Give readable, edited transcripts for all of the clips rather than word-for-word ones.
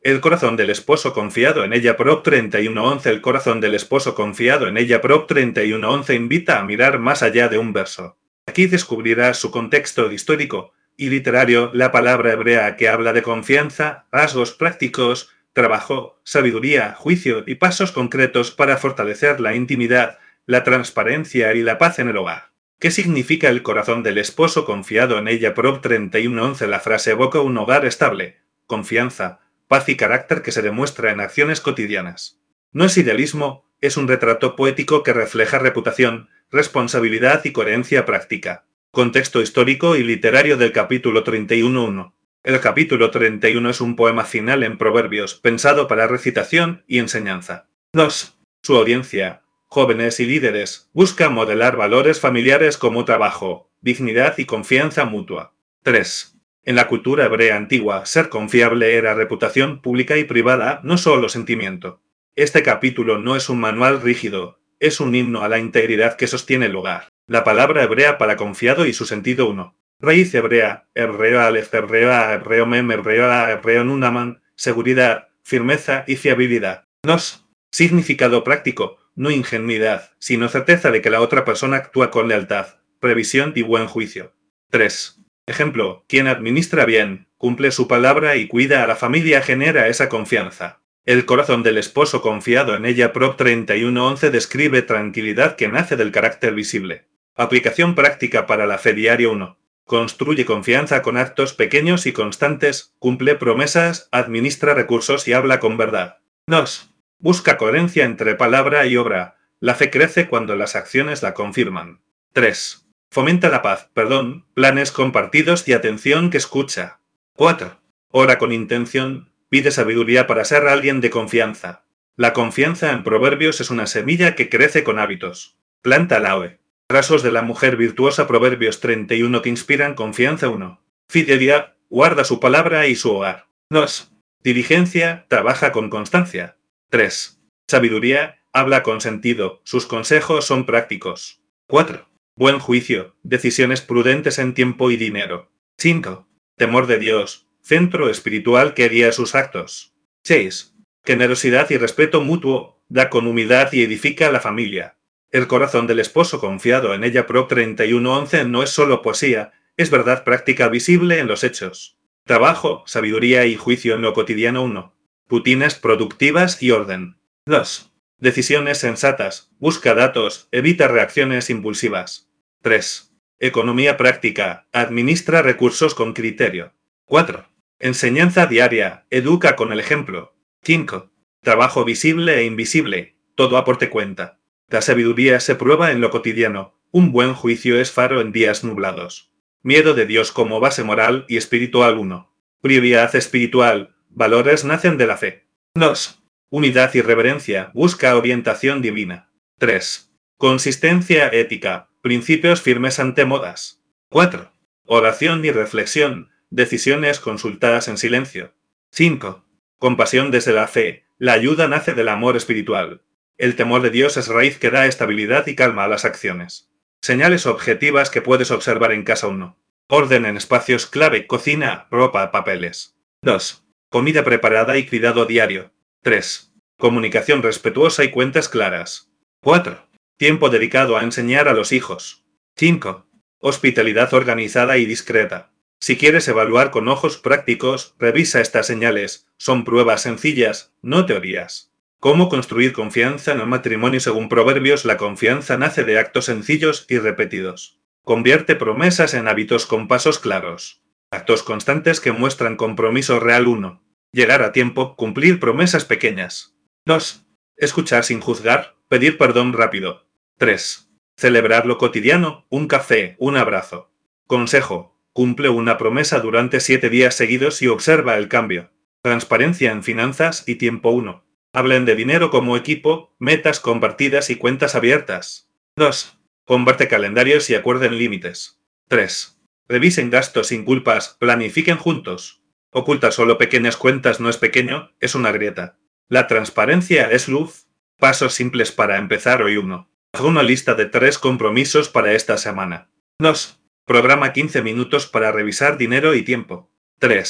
El corazón del esposo confiado en ella Prop 3111. El corazón del esposo confiado en ella Prop 3111 invita a mirar más allá de un verso. Aquí descubrirás su contexto histórico y literario, la palabra hebrea que habla de confianza, rasgos prácticos, trabajo, sabiduría, juicio y pasos concretos para fortalecer la intimidad, la transparencia y la paz en el hogar. ¿Qué significa el corazón del esposo confiado en ella Prop 3111? La frase evoca un hogar estable, confianza, paz y carácter que se demuestra en acciones cotidianas. No es idealismo, es un retrato poético que refleja reputación, responsabilidad y coherencia práctica. Contexto histórico y literario del capítulo 31.1. El capítulo 31 es un poema final en Proverbios, pensado para recitación y enseñanza. 2. Su audiencia, jóvenes y líderes, busca modelar valores familiares como trabajo, dignidad y confianza mutua. 3. En la cultura hebrea antigua, ser confiable era reputación pública y privada, no solo sentimiento. Este capítulo no es un manual rígido, es un himno a la integridad que sostiene el hogar. La palabra hebrea para confiado y su sentido 1. Raíz hebrea, hebreo alef, hebreo a, hebreo mem, hebreo a, hebreo nunaman, seguridad, firmeza y fiabilidad. 2. Significado práctico, no ingenuidad, sino certeza de que la otra persona actúa con lealtad, previsión y buen juicio. 3. Ejemplo, quien administra bien, cumple su palabra y cuida a la familia genera esa confianza. El corazón del esposo confiado en ella Prop 3111 describe tranquilidad que nace del carácter visible. Aplicación práctica para la fe diaria 1. Construye confianza con actos pequeños y constantes, cumple promesas, administra recursos y habla con verdad. 2. Busca coherencia entre palabra y obra. La fe crece cuando las acciones la confirman. 3. Fomenta la paz, perdón, planes compartidos y atención que escucha. 4. Ora con intención, pide sabiduría para ser alguien de confianza. La confianza en Proverbios es una semilla que crece con hábitos. Planta la OE. Rasgos de la mujer virtuosa Proverbios 31 que inspiran confianza 1. Fidelidad, guarda su palabra y su hogar. 2. Diligencia, trabaja con constancia. 3. Sabiduría, habla con sentido, sus consejos son prácticos. 4. Buen juicio, decisiones prudentes en tiempo y dinero. 5. Temor de Dios, centro espiritual que guía sus actos. 6. Generosidad y respeto mutuo, da con humildad y edifica a la familia. El corazón del esposo confiado en ella Prop 3111 no es solo poesía, es verdad práctica visible en los hechos. Trabajo, sabiduría y juicio en lo cotidiano 1. Rutinas productivas y orden. 2. Decisiones sensatas, busca datos, evita reacciones impulsivas. 3. Economía práctica, administra recursos con criterio. 4. Enseñanza diaria, educa con el ejemplo. 5. Trabajo visible e invisible, todo aporte cuenta. La sabiduría se prueba en lo cotidiano, un buen juicio es faro en días nublados. Miedo de Dios como base moral y espiritual 1. Prioridad espiritual, valores nacen de la fe. 2. Unidad y reverencia, busca orientación divina. 3. Consistencia ética, principios firmes ante modas. 4. Oración y reflexión, decisiones consultadas en silencio. 5. Compasión desde la fe, la ayuda nace del amor espiritual. El temor de Dios es raíz que da estabilidad y calma a las acciones. Señales objetivas que puedes observar en casa 1. Orden en espacios clave, cocina, ropa, papeles. 2. Comida preparada y cuidado diario. 3. Comunicación respetuosa y cuentas claras. 4. Tiempo dedicado a enseñar a los hijos. 5. Hospitalidad organizada y discreta. Si quieres evaluar con ojos prácticos, revisa estas señales. Son pruebas sencillas, no teorías. ¿Cómo construir confianza en el matrimonio? Según Proverbios, la confianza nace de actos sencillos y repetidos. Convierte promesas en hábitos con pasos claros. Actos constantes que muestran compromiso real 1. Llegar a tiempo, cumplir promesas pequeñas. 2. Escuchar sin juzgar, pedir perdón rápido. 3. Celebrar lo cotidiano, un café, un abrazo. Consejo, cumple una promesa durante 7 días seguidos y observa el cambio. Transparencia en finanzas y tiempo 1. Hablen de dinero como equipo, metas compartidas y cuentas abiertas. 2. Comparte calendarios y acuerden límites. 3. Revisen gastos sin culpas, planifiquen juntos. Ocultar solo pequeñas cuentas no es pequeño, es una grieta. La transparencia es luz. Pasos simples para empezar hoy 1. Haga una lista de 3 compromisos para esta semana. 2. Programa 15 minutos para revisar dinero y tiempo. 3.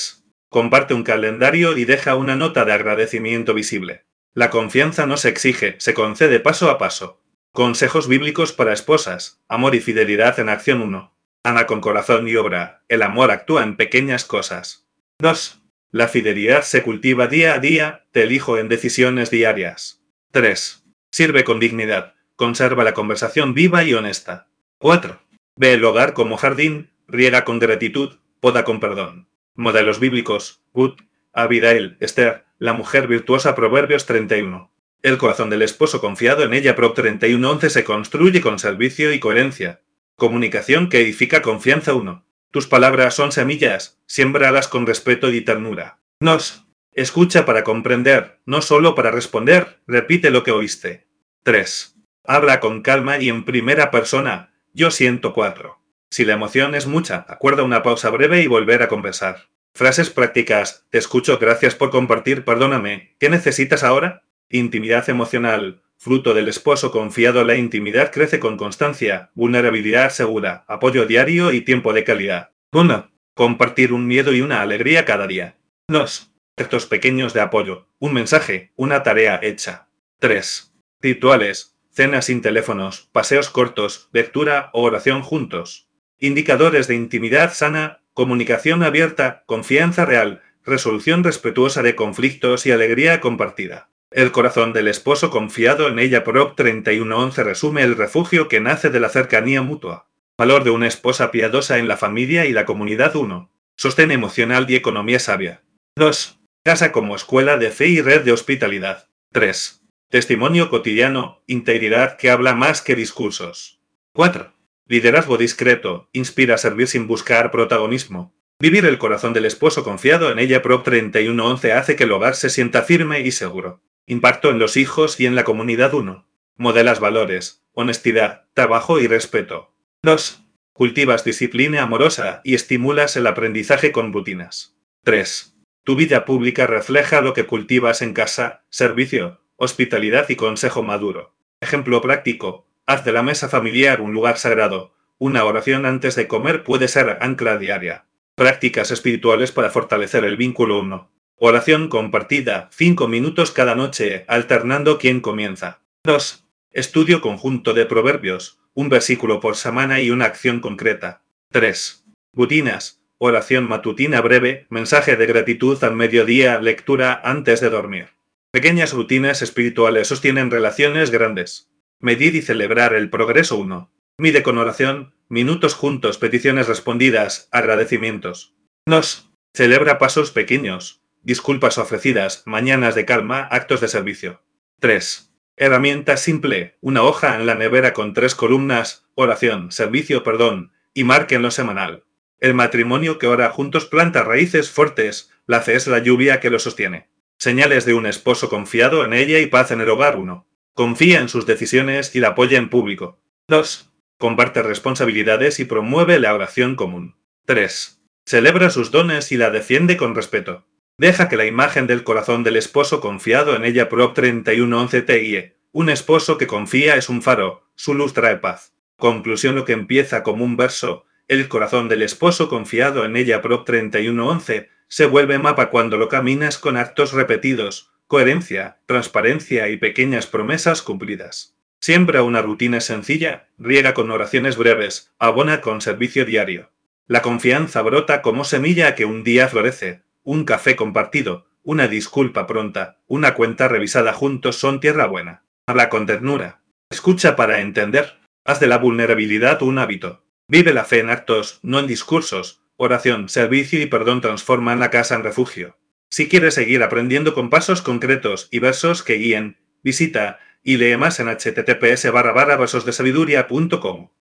Comparte un calendario y deja una nota de agradecimiento visible. La confianza no se exige, se concede paso a paso. Consejos bíblicos para esposas. Amor y fidelidad en acción 1. Ana con corazón y obra. El amor actúa en pequeñas cosas. 2. La fidelidad se cultiva día a día, te elijo en decisiones diarias. 3. Sirve con dignidad. Conserva la conversación viva y honesta. 4. Ve el hogar como jardín, riega con gratitud, poda con perdón. Modelos bíblicos. Ruth, Abigail, Esther, la mujer virtuosa. Proverbios 31. El corazón del esposo confiado en ella. Prov 31:11 se construye con servicio y coherencia. Comunicación que edifica confianza 1. Tus palabras son semillas, siémbralas con respeto y ternura. Nos. Escucha para comprender, no solo para responder, repite lo que oíste. 3. Habla con calma y en primera persona, yo siento 4. Si la emoción es mucha, acuerda una pausa breve y volver a conversar. Frases prácticas, te escucho, gracias por compartir, perdóname, ¿qué necesitas ahora? Intimidad emocional, fruto del esposo confiado. La intimidad crece con constancia, vulnerabilidad segura, apoyo diario y tiempo de calidad. 1. Compartir un miedo y una alegría cada día. 2. Actos pequeños de apoyo, un mensaje, una tarea hecha. 3. Rituales, cenas sin teléfonos, paseos cortos, lectura o oración juntos. Indicadores de intimidad sana, comunicación abierta, confianza real, resolución respetuosa de conflictos y alegría compartida. El corazón del esposo confiado en ella. Prov 31:11 resume el refugio que nace de la cercanía mutua. Valor de una esposa piadosa en la familia y la comunidad. 1. Sostén emocional y economía sabia. 2. Casa como escuela de fe y red de hospitalidad. 3. Testimonio cotidiano, integridad que habla más que discursos. 4. Liderazgo discreto, inspira a servir sin buscar protagonismo. Vivir el corazón del esposo confiado en ella. Prov 31:11 hace que el hogar se sienta firme y seguro. Impacto en los hijos y en la comunidad. 1. Modelas valores, honestidad, trabajo y respeto. 2. Cultivas disciplina amorosa y estimulas el aprendizaje con rutinas. 3. Tu vida pública refleja lo que cultivas en casa, servicio, hospitalidad y consejo maduro. Ejemplo práctico, haz de la mesa familiar un lugar sagrado. Una oración antes de comer puede ser ancla diaria. Prácticas espirituales para fortalecer el vínculo. 1. Oración compartida, 5 minutos cada noche, alternando quién comienza. 2. Estudio conjunto de proverbios, un versículo por semana y una acción concreta. 3. Rutinas, oración matutina breve, mensaje de gratitud al mediodía, lectura antes de dormir. Pequeñas rutinas espirituales sostienen relaciones grandes. Medir y celebrar el progreso. 1. Mide con oración, minutos juntos, peticiones respondidas, agradecimientos. 2. Celebra pasos pequeños. Disculpas ofrecidas, mañanas de calma, actos de servicio. 3. Herramienta simple, una hoja en la nevera con 3 columnas, oración, servicio, perdón, y márquenlo semanal. El matrimonio que ora juntos planta raíces fuertes, la fe es la lluvia que lo sostiene. Señales de un esposo confiado en ella y paz en el hogar. 1. Confía en sus decisiones y la apoya en público. 2. Comparte responsabilidades y promueve la oración común. 3. Celebra sus dones y la defiende con respeto. Deja que la imagen del corazón del esposo confiado en ella. Prov 31:11 TIE. Un esposo que confía es un faro, su luz trae paz. Conclusión: lo que empieza como un verso, el corazón del esposo confiado en ella. Prov 31:11 se vuelve mapa cuando lo caminas con actos repetidos, coherencia, transparencia y pequeñas promesas cumplidas. Siembra una rutina sencilla, riega con oraciones breves, abona con servicio diario. La confianza brota como semilla que un día florece. Un café compartido, una disculpa pronta, una cuenta revisada juntos son tierra buena. Habla con ternura. Escucha para entender. Haz de la vulnerabilidad un hábito. Vive la fe en actos, no en discursos. Oración, servicio y perdón transforman la casa en refugio. Si quieres seguir aprendiendo con pasos concretos y versos que guíen, visita y lee más en https://versosdesabiduría.com.